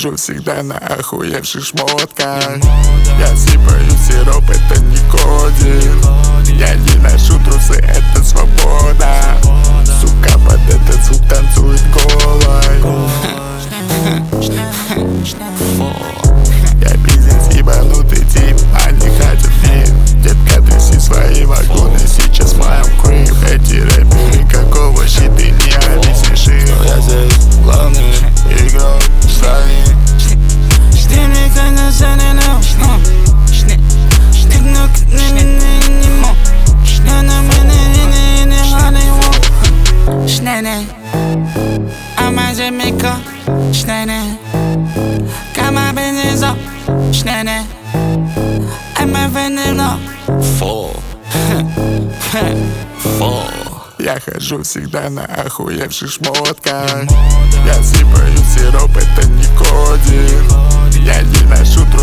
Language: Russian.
хожу всегда на охуевших шмотках. Я сыпаю сироп, это не кодинг. Я не ношу трусы, это свобода. Сука под этот звук танцует голой. Я бизнес ебанутый тип, они хотят мир. Детка, тряси свои вагоны, сейчас в моем крип. Эти рэперы какого щит ты не объяснишь им. Я здесь главный игрок в стране. Ama Jamaica, schnell, kama benzo, schnell, ama veneno, Фу. Я хожу всегда на охуевших шмотках. Я сыпаю сироп, это не кодинг. Я не ношу трусы.